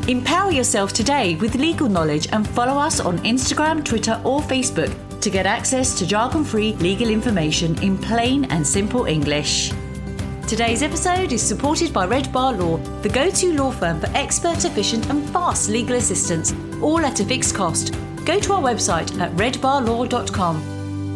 Empower yourself today with legal knowledge and follow us on Instagram, Twitter or Facebook to get access to jargon-free legal information in plain and simple English. Today's episode is supported by Red Bar Law, the go-to law firm for expert, efficient and fast legal assistance, all at a fixed cost. Go to our website at redbarlaw.com.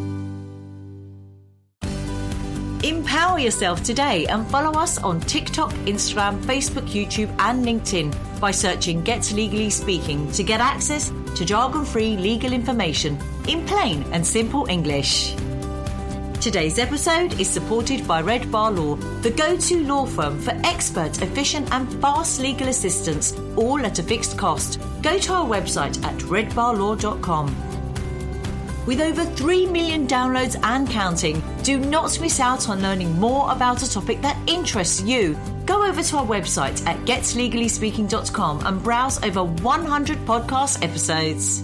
Empower yourself today and follow us on TikTok, Instagram, Facebook, YouTube and LinkedIn by searching Get Legally Speaking to get access to jargon-free legal information in plain and simple English. Today's episode is supported by Red Bar Law, the go-to law firm for expert, efficient and fast legal assistance, all at a fixed cost. Go to our website at redbarlaw.com. With over 3 million downloads and counting, do not miss out on learning more about a topic that interests you. Go over to our website at getlegallyspeaking.com and browse over 100 podcast episodes.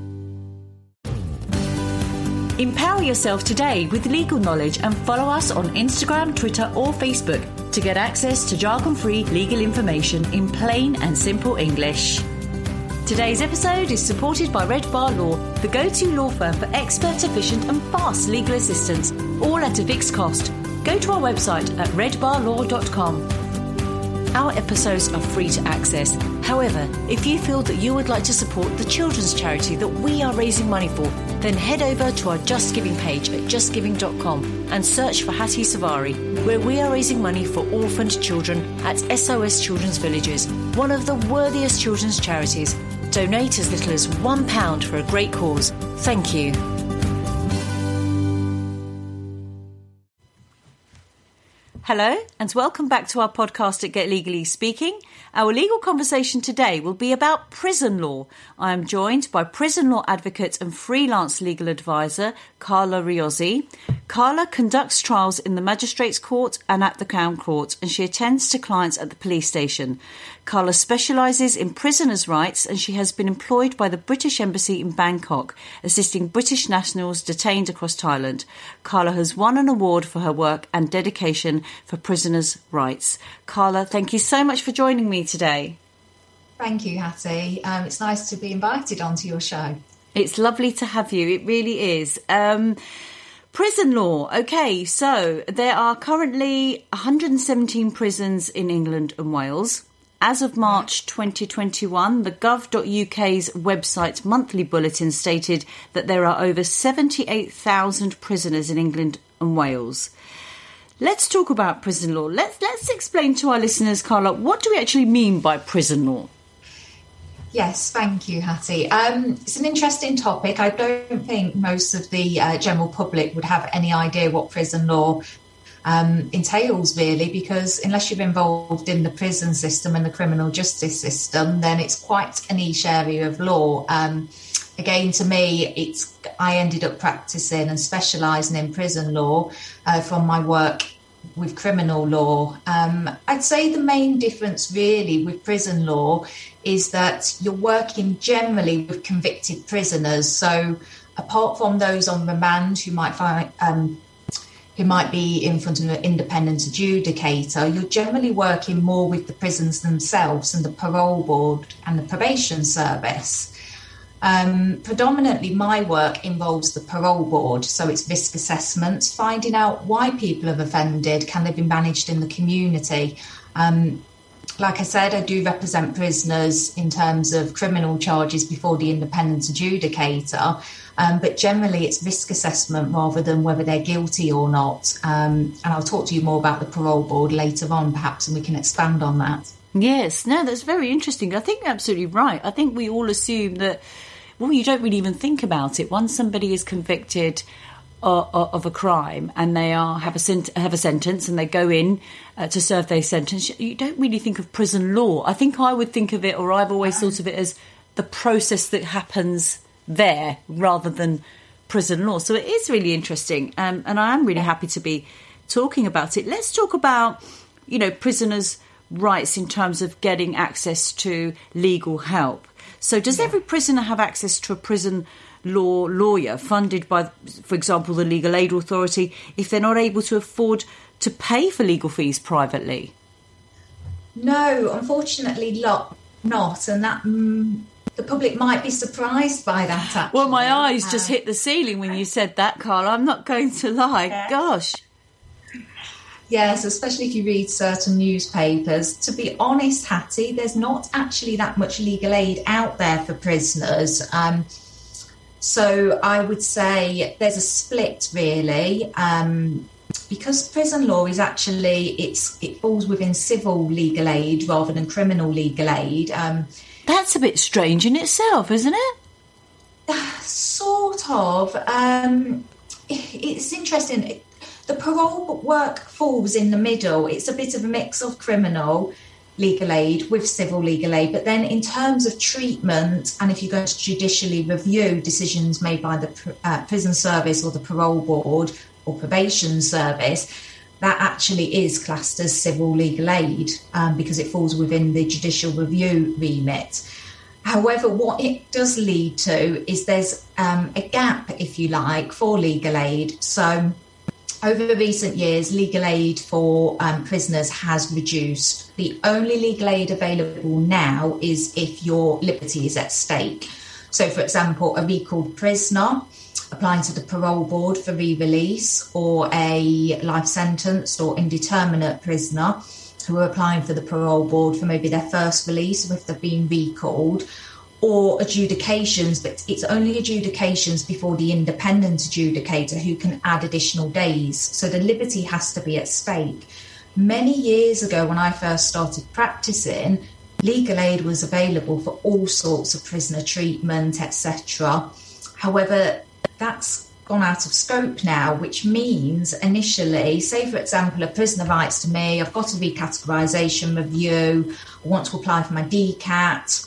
Empower yourself today with legal knowledge and follow us on Instagram, Twitter or Facebook to get access to jargon-free legal information in plain and simple English. Today's episode is supported by Red Bar Law, the go-to law firm for expert, efficient and fast legal assistance, all at a fixed cost. Go to our website at redbarlaw.com. Our episodes are free to access. However, if you feel that you would like to support the children's charity that we are raising money for, then head over to our Just Giving page at justgiving.com and search for Hattie Savari, where we are raising money for orphaned children at SOS Children's Villages, one of the worthiest children's charities. Donate as little as £1 for a great cause. Thank you. Hello and welcome back to our podcast at Get Legally Speaking. Our legal conversation today will be about prison law. I am joined by prison law advocate and freelance legal advisor Carla Riozzi. Carla conducts trials in the Magistrates Court and at the Crown Court, and she attends to clients at the police station. Carla specialises in prisoners' rights, and she has been employed by the British Embassy in Bangkok, assisting British nationals detained across Thailand. Carla has won an award for her work and dedication for prisoners' rights. Carla, thank you so much for joining me today. Thank you, Hattie. It's nice to be invited onto your show. It's lovely to have you. It really is. Prison law. Okay, so there are currently 117 prisons in England and Wales. As of March 2021, the gov.uk's website monthly bulletin stated that there are over 78,000 prisoners in England and Wales. Let's talk about prison law. Let's explain to our listeners, Carla, what do we actually mean by prison law? Yes, thank you, Hattie. It's an interesting topic. I don't think most of the general public would have any idea what prison law entails, really, because unless you're involved in the prison system and the criminal justice system, then it's quite a niche area of law. Again, to me, I ended up practicing and specialising in prison law from my work with criminal law. I'd say the main difference really with prison law is that you're working generally with convicted prisoners. So apart from those on remand who might be in front of an independent adjudicator, you're generally working more with the prisons themselves and the parole board and the probation service. Predominantly my work involves the parole board, so it's risk assessments, finding out why people have offended, can they be managed in the community. Like I said, I do represent prisoners in terms of criminal charges before the independent adjudicator, but generally it's risk assessment rather than whether they're guilty or not. And I'll talk to you more about the parole board later on, perhaps, and we can expand on that. Yes, no, that's very interesting. I think you're absolutely right. I think we all assume that, well, you don't really even think about it. Once somebody is convicted of a crime and they have a sentence and they go in to serve their sentence, you don't really think of prison law. I think I would think of it, or I've always thought of it as the process that happens there rather than prison law. So it is really interesting, and I am really happy to be talking about it. Let's talk about, prisoners' rights in terms of getting access to legal help. So does every prisoner have access to a prison law lawyer funded by, for example, the Legal Aid Authority if they're not able to afford to pay for legal fees privately? No, unfortunately not, and that the public might be surprised by that, actually. Well, my eyes just hit the ceiling when you said that, Carla. I'm not going to lie. Yeah. Gosh. Yes, especially if you read certain newspapers. To be honest, Hattie, there's not actually that much legal aid out there for prisoners. So I would say there's a split, really, because prison law is actually, it falls within civil legal aid rather than criminal legal aid. That's a bit strange in itself, isn't it? Sort of. It's interesting. The parole work falls in the middle. It's a bit of a mix of criminal legal aid with civil legal aid. But then in terms of treatment, and if you're going to judicially review decisions made by the prison service or the parole board or probation service, that actually is classed as civil legal aid because it falls within the judicial review remit. However, what it does lead to is there's a gap, if you like, for legal aid. So over recent years, legal aid for prisoners has reduced. The only legal aid available now is if your liberty is at stake. So, for example, a recalled prisoner applying to the parole board for re-release, or a life sentenced or indeterminate prisoner who are applying for the parole board for maybe their first release if they've been recalled, or adjudications, but it's only adjudications before the independent adjudicator who can add additional days. So the liberty has to be at stake. Many years ago, when I first started practicing, legal aid was available for all sorts of prisoner treatment, etc. However, that's gone out of scope now, which means initially, say for example, a prisoner writes to me, I've got a recategorisation review, I want to apply for my DCAT.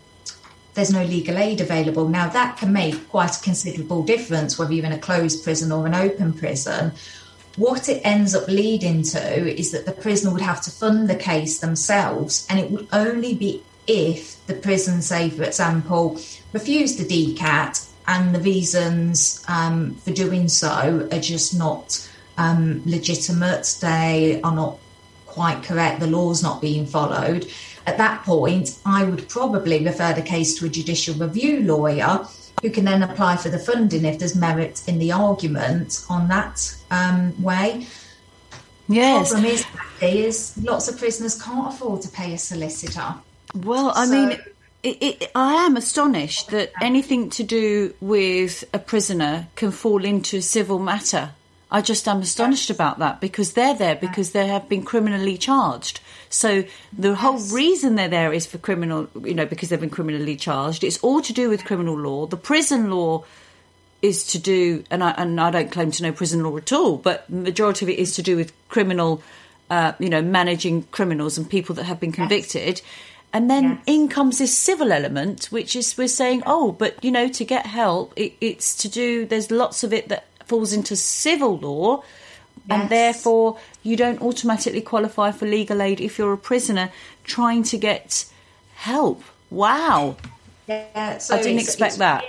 There's no legal aid available. Now, that can make quite a considerable difference whether you're in a closed prison or an open prison. What it ends up leading to is that the prisoner would have to fund the case themselves, and it would only be if the prison, say, for example, refused the DCAT and the reasons for doing so are just not legitimate, they are not quite correct, the law's not being followed. At that point, I would probably refer the case to a judicial review lawyer who can then apply for the funding if there's merit in the argument on that way. Yes. The problem is lots of prisoners can't afford to pay a solicitor. Well, I mean, I am astonished that anything to do with a prisoner can fall into a civil matter. I just am astonished about that, because they're there because they have been criminally charged. So the whole reason they're there is for criminal, because they've been criminally charged. It's all to do with criminal law. The prison law is to do, and I don't claim to know prison law at all, but the majority of it is to do with criminal, managing criminals and people that have been convicted. And then in comes this civil element, which is we're saying, but, to get help, it's to do, there's lots of it that falls into civil law, and therefore you don't automatically qualify for legal aid if you're a prisoner trying to get help. Wow. Yeah, so I didn't expect that.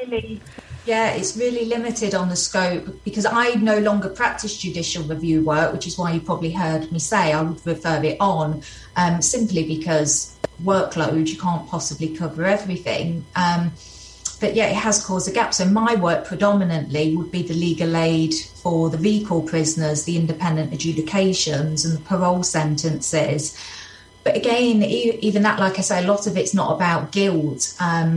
It's really limited on the scope, because I no longer practice judicial review work, which is why you probably heard me say I would refer it on, simply because workload, you can't possibly cover everything. But it has caused a gap. So my work predominantly would be the legal aid for the recall prisoners, the independent adjudications and the parole sentences. But again, even that, like I say, a lot of it's not about guilt.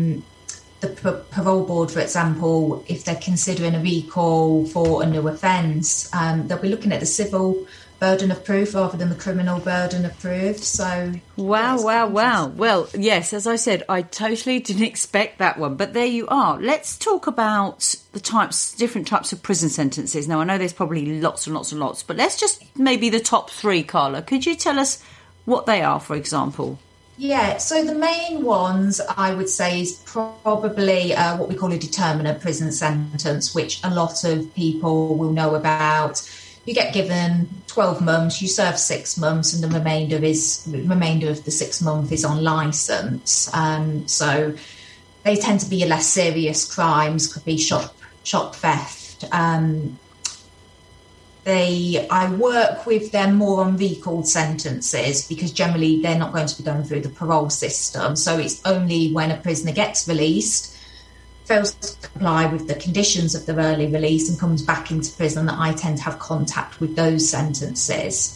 The parole board, for example, if they're considering a recall for a new offence, they'll be looking at the civil burden of proof rather than the criminal burden of proof. So wow. Well, yes, as I said, I totally didn't expect that one, but there you are. Let's talk about the different types of prison sentences. Now, I know there's probably lots and lots and lots, but let's just maybe the top three, Carla. Could you tell us what they are, for example? Yeah, so the main ones I would say is probably what we call a determinate prison sentence, which a lot of people will know about. You get given 12 months, you serve 6 months, and the remainder of the 6 months is on licence. So they tend to be your less serious crimes, could be shop theft, I work with them more on recalled sentences because generally they're not going to be going through the parole system. So it's only when a prisoner gets released, fails to comply with the conditions of their early release and comes back into prison that I tend to have contact with those sentences.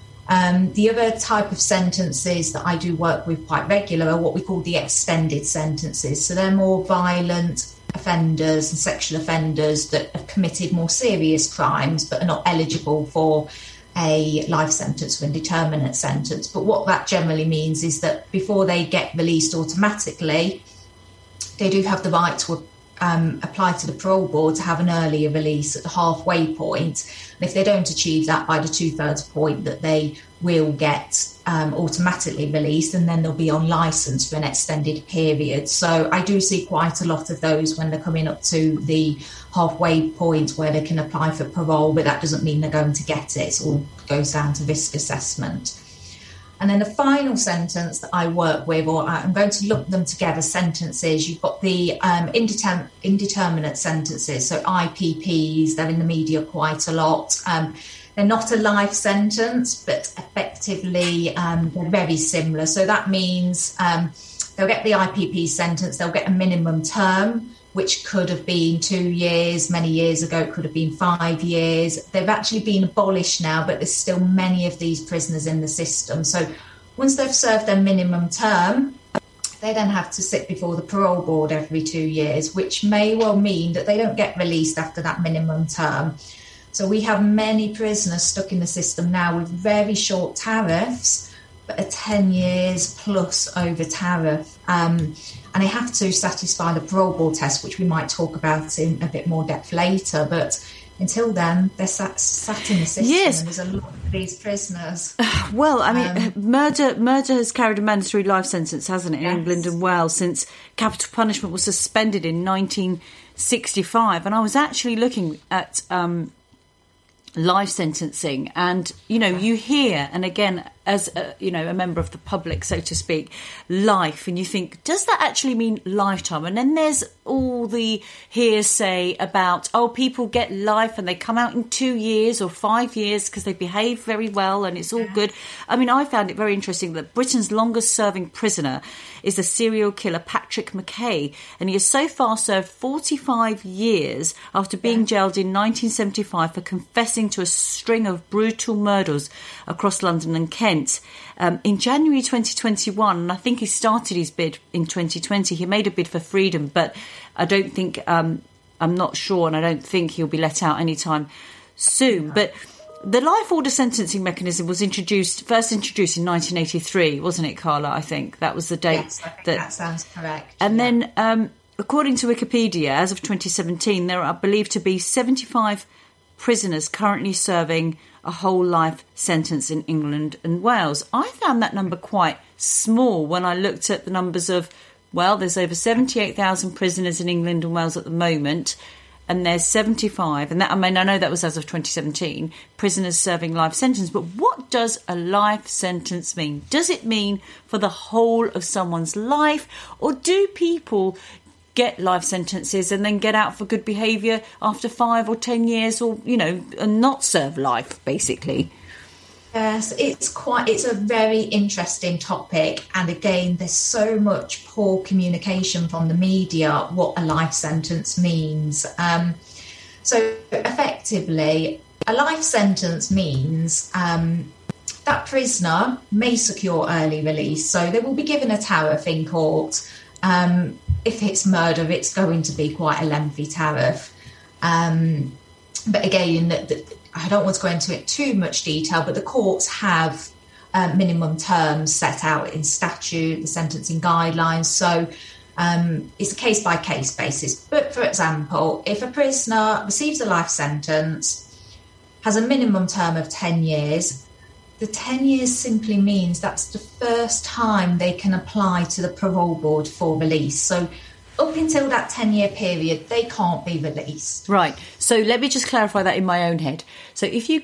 The other type of sentences that I do work with quite regular are what we call the extended sentences. So they're more violent offenders and sexual offenders that have committed more serious crimes but are not eligible for a life sentence or indeterminate sentence. But what that generally means is that before they get released automatically, they do have the right to apply to the parole board to have an earlier release at the halfway point. And if they don't achieve that by the 2/3 point, that they will get automatically released, and then they'll be on licence for an extended period. So I do see quite a lot of those when they're coming up to the halfway point where they can apply for parole, but that doesn't mean they're going to get it. It all goes down to risk assessment. And then the final sentence that I work with, or I'm going to lump them together, sentences, you've got the indeterminate sentences, so IPPs, they're in the media quite a lot. They're not a life sentence, but effectively they're very similar. So that means they'll get the IPP sentence, they'll get a minimum term, which could have been 2 years, many years ago it could have been 5 years. They've actually been abolished now, but there's still many of these prisoners in the system. So once they've served their minimum term, they then have to sit before the parole board every 2 years, which may well mean that they don't get released after that minimum term. So we have many prisoners stuck in the system now with very short tariffs, but a 10 years plus over tariff. And they have to satisfy the parole board test, which we might talk about in a bit more depth later. But until then, they're sat in the system, yes. And there's a lot of these prisoners. Well, I mean, murder has carried a mandatory life sentence, hasn't it, in England and Wales, since capital punishment was suspended in 1965. And I was actually looking at life sentencing, and you hear, and again, as a member of the public, so to speak, life, and you think, does that actually mean lifetime? And then there's all the hearsay about, people get life and they come out in 2 years or 5 years because they behave very well and it's all good. I mean, I found it very interesting that Britain's longest serving prisoner is the serial killer Patrick McKay, and he has so far served 45 years after being jailed in 1975 for confessing to a string of brutal murders across London and Kent. In January 2021, and I think he started his bid in 2020, he made a bid for freedom, but I don't think, I'm not sure, and I don't think he'll be let out anytime soon. But the life order sentencing mechanism was first introduced in 1983, wasn't it, Carla? I think that was the date. Yes, I think that sounds correct. And then, according to Wikipedia, as of 2017, there are believed to be 75 prisoners currently serving a whole life sentence in England and Wales. I found that number quite small when I looked at the numbers of, there's over 78,000 prisoners in England and Wales at the moment, and there's 75, and that, I know that was as of 2017, prisoners serving life sentence. But what does a life sentence mean? Does it mean for the whole of someone's life, or do people get life sentences and then get out for good behaviour after 5 or 10 years, or and not serve life, basically? Yes, it's a very interesting topic, and again, there's so much poor communication from the media what a life sentence means. So effectively, a life sentence means that prisoner may secure early release, so they will be given a tariff in court. If it's murder, it's going to be quite a lengthy tariff. But again, I don't want to go into it too much detail, but the courts have minimum terms set out in statute, the sentencing guidelines. So it's a case-by-case basis. But for example, if a prisoner receives a life sentence, has a minimum term of 10 years, the 10 years simply means that's the first time they can apply to the parole board for release. So up until that 10-year period, they can't be released. Right. So let me just clarify that in my own head. So if you get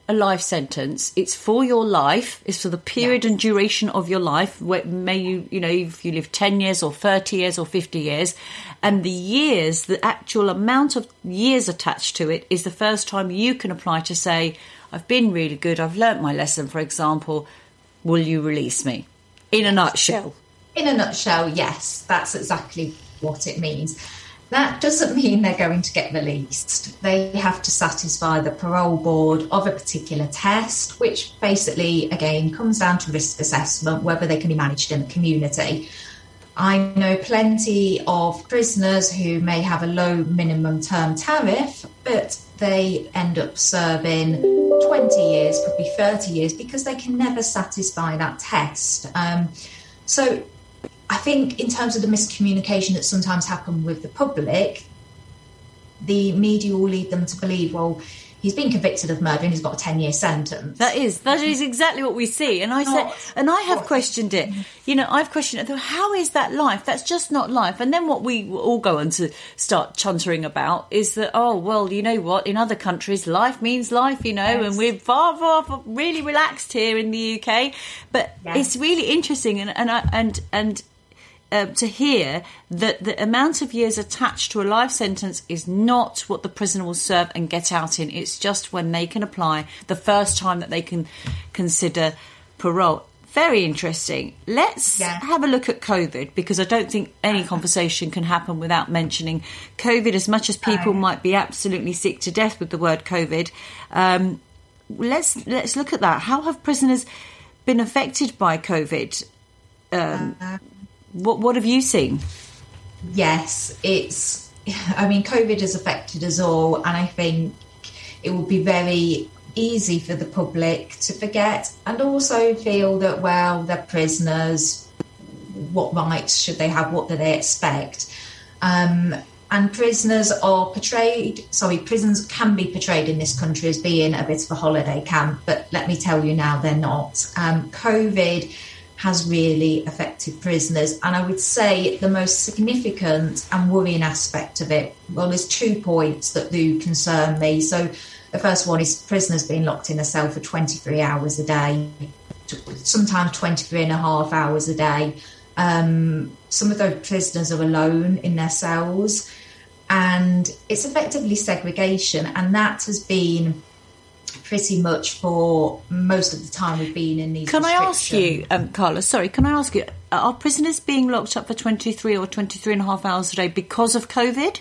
a life sentence, it's for your life, it's for the period and duration of your life. May you, if you live 10 years or 30 years or 50 years, and the years, the actual amount of years attached to it is the first time you can apply to say, I've been really good, I've learnt my lesson, for example, will you release me? In a nutshell. In a nutshell, yes, that's exactly what it means. That doesn't mean they're going to get released. They have to satisfy the parole board of a particular test, which basically, again, comes down to risk assessment, whether they can be managed in the community. I know plenty of prisoners who may have a low minimum term tariff, but they end up serving 20 years, could be 30 years, because they can never satisfy that test. So I think in terms of the miscommunication that sometimes happen with the public, the media will lead them to believe, well, he's been convicted of murder and he's got a 10-year sentence. That is exactly what we see. And I have questioned it. I've questioned it. How is that life? That's just not life. And then what we all go on to start chuntering about is that, oh, well, you know what? In other countries, life means life, yes. And we're far, far really relaxed here in the UK. But It's really interesting and to hear that the amount of years attached to a life sentence is not what the prisoner will serve and get out in. It's just when they can apply, the first time that they can consider parole. Very interesting. Let's have a look at COVID, because I don't think any conversation can happen without mentioning COVID, as much as people might be absolutely sick to death with the word COVID. Let's look at that. How have prisoners been affected by COVID? What have you seen? Yes, COVID has affected us all, and I think it will be very easy for the public to forget and also feel that, well, they're prisoners, what rights should they have, what do they expect? And prisons can be portrayed in this country as being a bit of a holiday camp, but let me tell you now, they're not. COVID has really affected prisoners, and I would say the most significant and worrying aspect of it, well, there's 2 points that do concern me. So the first one is prisoners being locked in a cell for 23 hours a day, sometimes 23 and a half hours a day. Some of those prisoners are alone in their cells, and it's effectively segregation, and that has been pretty much for most of the time we've been in these Can I ask you, Carla, are prisoners being locked up for 23 or 23 and a half hours a day because of COVID?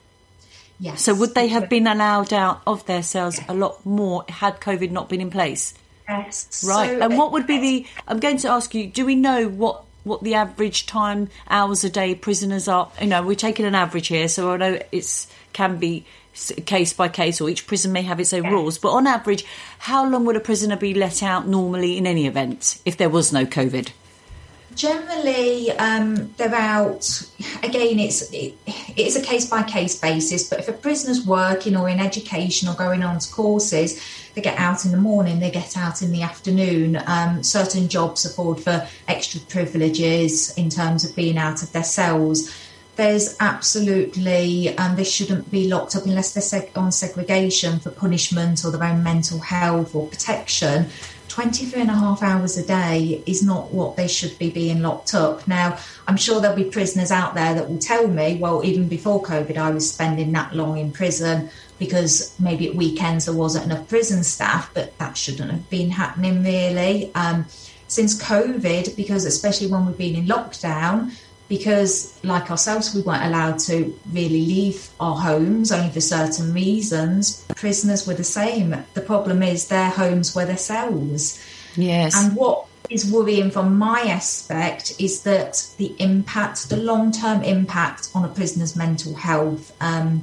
Yes. So would they have been allowed out of their cells a lot more had COVID not been in place? Yes. Right. So, and what would be I'm going to ask you, do we know what the average hours a day prisoners are? We're taking an average here, so I know can be case by case, or each prison may have its own rules, but on average, how long would a prisoner be let out normally in any event if there was no COVID? Generally, they're out. Again, it's a case by case basis, but if a prisoner's working or in education or going on to courses, they get out in the morning, they get out in the afternoon. Certain jobs afford for extra privileges in terms of being out of their cells. There's absolutely, they shouldn't be locked up unless they're on segregation for punishment or their own mental health or protection. 23 and a half hours a day is not what they should be being locked up. Now, I'm sure there'll be prisoners out there that will tell me, well, even before COVID, I was spending that long in prison because maybe at weekends there wasn't enough prison staff, but that shouldn't have been happening really. Since COVID, because especially when we've been in lockdown, because like ourselves, we weren't allowed to really leave our homes only for certain reasons. Prisoners were the same. The problem is their homes were their cells. Yes. And what is worrying from my aspect is that the long-term impact on a prisoner's mental health.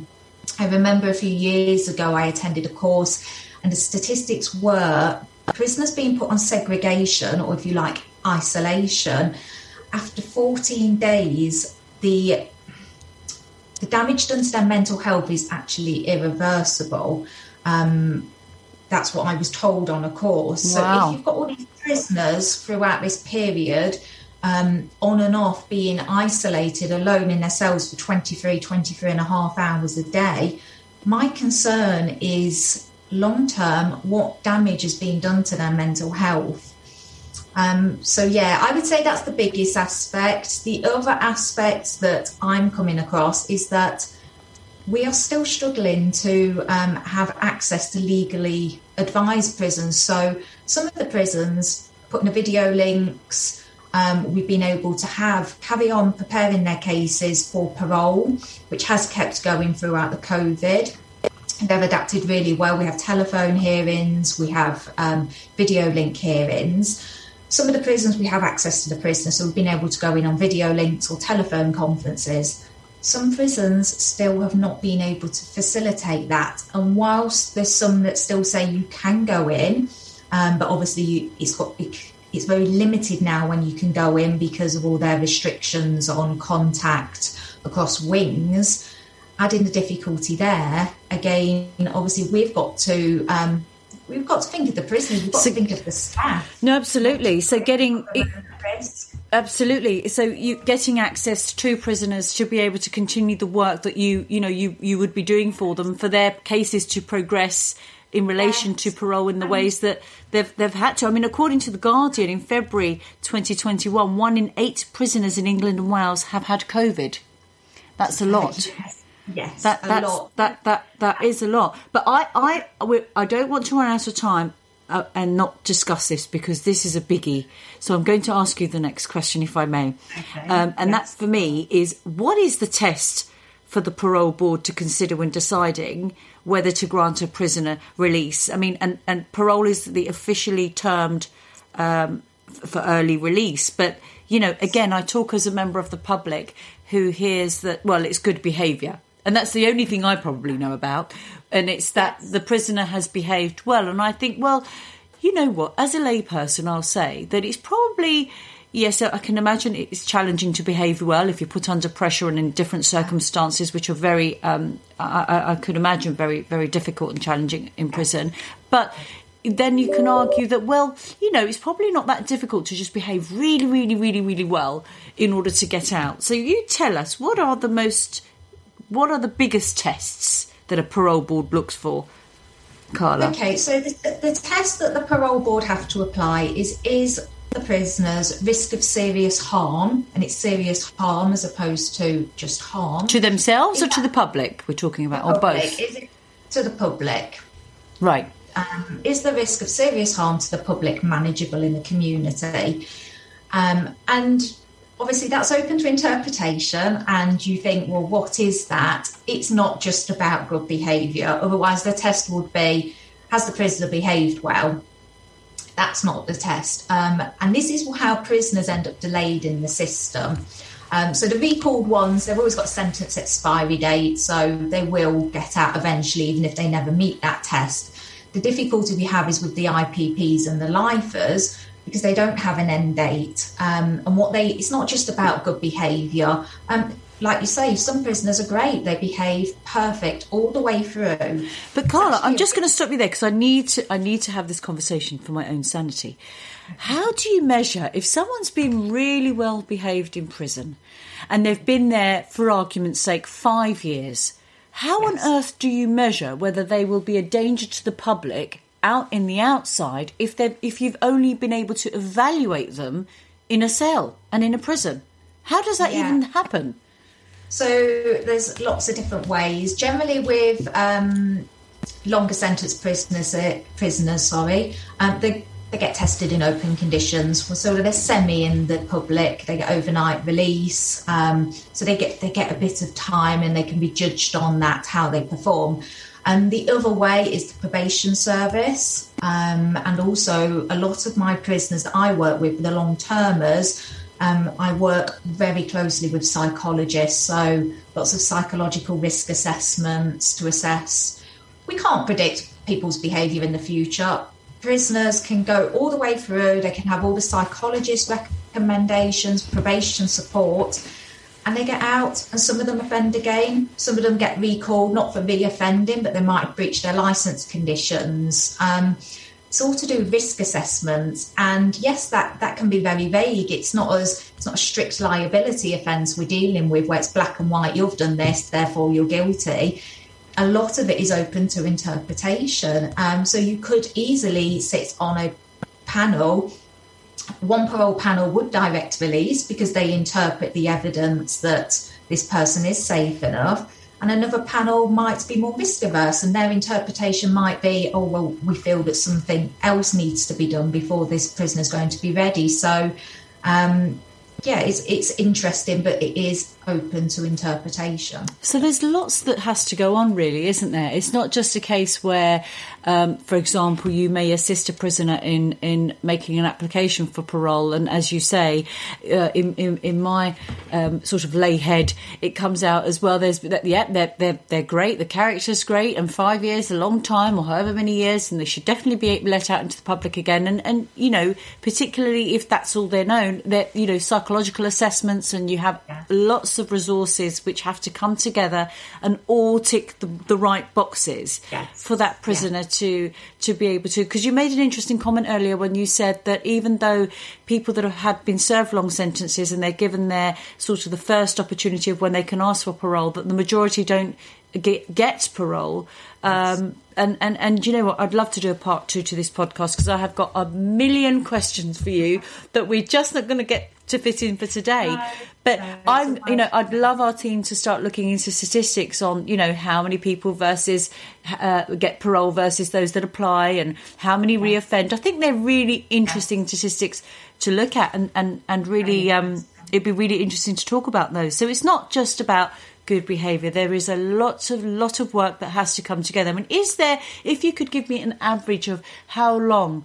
I remember a few years ago, I attended a course and the statistics were prisoners being put on segregation, or if you like, isolation. After 14 days, the damage done to their mental health is actually irreversible. That's what I was told on a course. Wow. So if you've got all these prisoners throughout this period, on and off, being isolated alone in their cells for 23 and a half hours a day, my concern is long term what damage has been done to their mental health. I would say that's the biggest aspect. The other aspect that I'm coming across is that we are still struggling to have access to legally advised prisons. So some of the prisons putting the video links, we've been able to carry on preparing their cases for parole, which has kept going throughout the COVID. They've adapted really well. We have telephone hearings, we have video link hearings. Some of the prisons, we have access to the prisoners, so we've been able to go in on video links or telephone conferences. Some prisons still have not been able to facilitate that. And whilst there's some that still say you can go in, but obviously it's very limited now when you can go in because of all their restrictions on contact across wings, adding the difficulty there. Again, obviously we've got to think of the prisoners, we've got to think of the staff. No, absolutely. So absolutely. So you getting access to prisoners to be able to continue the work that you would be doing for them, for their cases to progress in relation to parole in the ways that they've had to. I mean, according to The Guardian, in February 2021, 1 in 8 prisoners in England and Wales have had COVID. That's a lot. Yes, that is a lot. But I don't want to run out of time and not discuss this, because this is a biggie. So I'm going to ask you the next question, if I may. Okay. That for me is, what is the test for the parole board to consider when deciding whether to grant a prisoner release? I mean, and parole is the officially termed for early release. But, again, I talk as a member of the public who hears that, well, it's good behaviour. And that's the only thing I probably know about. And it's that the prisoner has behaved well. And I think, well, you know what? As a layperson, I'll say that it's probably, yes, I can imagine it's challenging to behave well if you're put under pressure and in different circumstances, which are very, I could imagine, very, very difficult and challenging in prison. But then you can argue that, well, it's probably not that difficult to just behave really, really, really, really well in order to get out. So you tell us, what are the biggest tests that a parole board looks for, Carla? Okay, so the test that the parole board have to apply is the prisoner's risk of serious harm, and it's serious harm as opposed to just harm. To themselves or to the public we're talking about, or both? Is it to the public? Right. Is the risk of serious harm to the public manageable in the community? And obviously that's open to interpretation, and you think, well, what is that? It's not just about good behaviour. Otherwise the test would be, has the prisoner behaved well? That's not the test. And this is how prisoners end up delayed in the system. So the recalled ones, they've always got a sentence expiry date, so they will get out eventually, even if they never meet that test. The difficulty we have is with the IPPs and the lifers, because they don't have an end date. It's not just about good behaviour. Like you say, some prisoners are great. They behave perfect all the way through. But Carla, I'm just going to stop you there, because I need to have this conversation for my own sanity. How do you measure if someone's been really well behaved in prison and they've been there, for argument's sake, 5 years? How on earth do you measure whether they will be a danger to the public out in the outside if you've only been able to evaluate them in a cell and in a prison? How does that even happen? So there's lots of different ways. Generally with longer sentence prisoners, they get tested in open conditions. So they're semi in the public, they get overnight release. So they get a bit of time and they can be judged on that, how they perform. And the other way is the probation service. And also a lot of my prisoners that I work with, the long-termers, I work very closely with psychologists. So lots of psychological risk assessments to assess. We can't predict people's behaviour in the future. Prisoners can go all the way through. They can have all the psychologist recommendations, probation support, and they get out, and some of them offend again. Some of them get recalled, not for re-offending, but they might have breached their licence conditions. It's all to do with risk assessments, and yes, that can be very vague. It's not a strict liability offence we're dealing with, where it's black and white. You've done this, therefore you're guilty. a lot of it is open to interpretation. So you could easily sit on a panel. One parole panel would direct release because they interpret the evidence that this person is safe enough. And another panel might be more risk averse, and their interpretation might be, oh, well, we feel that something else needs to be done before this prisoner is going to be ready. So, it's interesting, but it is open to interpretation. So there's lots that has to go on, really, isn't there? It's not just a case where, for example, you may assist a prisoner in making an application for parole, and as you say, in my sort of lay head, it comes out as well. There's they're great, the character's great, and 5 years, a long time, or however many years, and they should definitely be let out into the public again. And you know, particularly if that's all they're known, that you know, psychological assessments, and you have lots of resources which have to come together and all tick the right boxes for that prisoner to be able to. Because you made an interesting comment earlier when you said that even though people that had been served long sentences and they're given their sort of the first opportunity of when they can ask for parole, that the majority don't get parole. And you know what, I'd love to do a part 2 to this podcast, because I have got a million questions for you that we're just not going to get to fit in for today. But I'd love our team to start looking into statistics on, you know, how many people versus get parole versus those that apply, and how many reoffend. I think they're really interesting statistics to look at, and really it'd be really interesting to talk about those. So it's not just about good behaviour. There is a lot of work that has to come together. I mean, is there, if you could give me an average of how long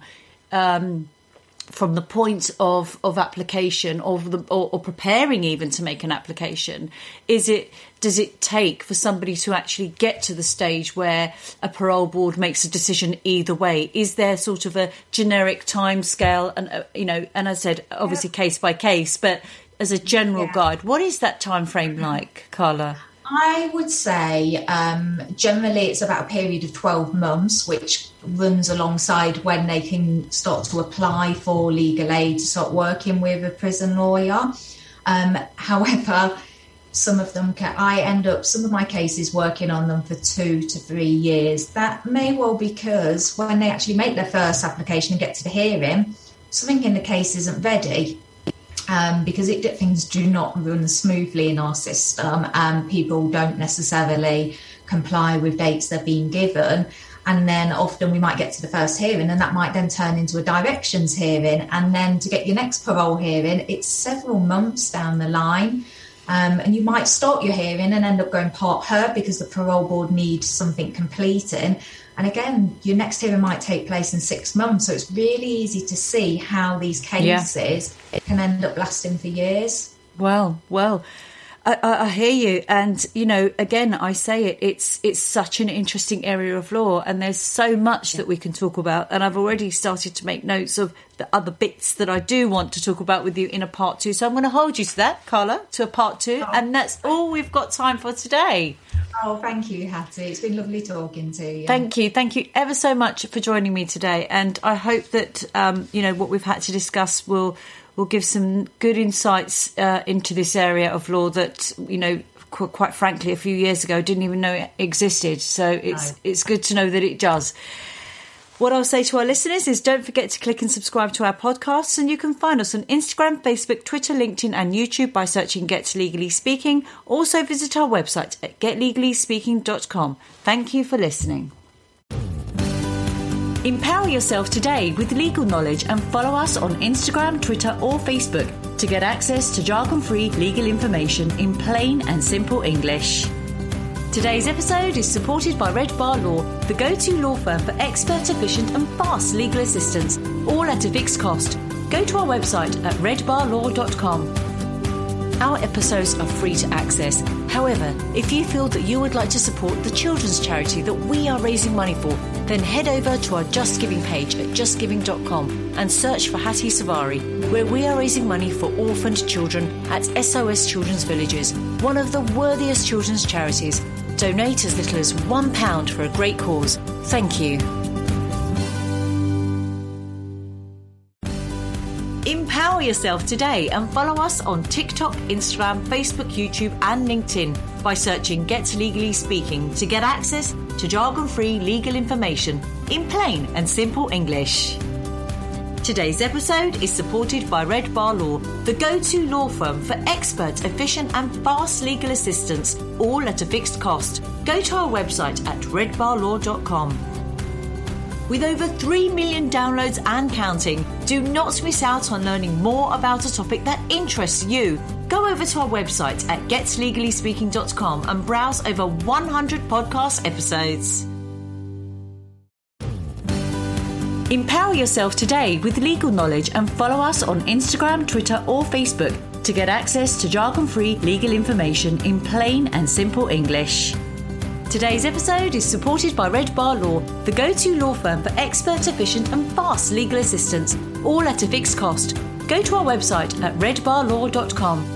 from the point of application or preparing even to make an application, does it take for somebody to actually get to the stage where a parole board makes a decision either way? Is there sort of a generic time scale? And and I said obviously case by case, but as a general guide, what is that time frame like, Carla? I would say generally it's about a period of 12 months, which runs alongside when they can start to apply for legal aid to start working with a prison lawyer. However, some of them some of my cases working on them for 2 to 3 years. That may well be because when they actually make their first application and get to the hearing, something in the case isn't ready. Because things do not run smoothly in our system, and people don't necessarily comply with dates they're being given. And then often we might get to the first hearing, and that might then turn into a directions hearing. And then to get your next parole hearing, it's several months down the line. And you might start your hearing and end up going part heard because the parole board needs something completing. And again, your next hearing might take place in 6 months. So it's really easy to see how these cases can end up lasting for years. Well, I hear you. And, you know, again, I say it's such an interesting area of law, and there's so much that we can talk about. And I've already started to make notes of the other bits that I do want to talk about with you in a part 2. So I'm going to hold you to that, Carla, to a part 2. And that's all we've got time for today. Oh, thank you, Hattie. It's been lovely talking to you. Thank you. Thank you ever so much for joining me today. And I hope that, what we've had to discuss will give some good insights into this area of law that, you know, quite frankly, a few years ago didn't even know it existed. So it's good to know that it does. What I'll say to our listeners is don't forget to click and subscribe to our podcasts, and you can find us on Instagram, Facebook, Twitter, LinkedIn and YouTube by searching Get Legally Speaking. Also visit our website at getlegallyspeaking.com. Thank you for listening. Empower yourself today with legal knowledge and follow us on Instagram, Twitter or Facebook to get access to jargon-free legal information in plain and simple English. Today's episode is supported by Red Bar Law, the go-to law firm for expert, efficient and fast legal assistance, all at a fixed cost. Go to our website at redbarlaw.com. Our episodes are free to access. However, if you feel that you would like to support the children's charity that we are raising money for, then head over to our Just Giving page at justgiving.com and search for Hattie Savari, where we are raising money for orphaned children at SOS Children's Villages, one of the worthiest children's charities. Donate as little as £1 for a great cause. Thank you. Empower yourself today and follow us on TikTok, Instagram, Facebook, YouTube, and LinkedIn by searching Get Legally Speaking to get access to jargon-free legal information in plain and simple English. Today's episode is supported by Red Bar Law, the go-to law firm for expert, efficient and fast legal assistance, all at a fixed cost. Go to our website at redbarlaw.com. With over 3 million downloads and counting, do not miss out on learning more about a topic that interests you. Go over to our website at getlegallyspeaking.com and browse over 100 podcast episodes. Empower yourself today with legal knowledge and follow us on Instagram, Twitter or Facebook to get access to jargon-free legal information in plain and simple English. Today's episode is supported by Red Bar Law, the go-to law firm for expert, efficient and fast legal assistance, all at a fixed cost. Go to our website at redbarlaw.com.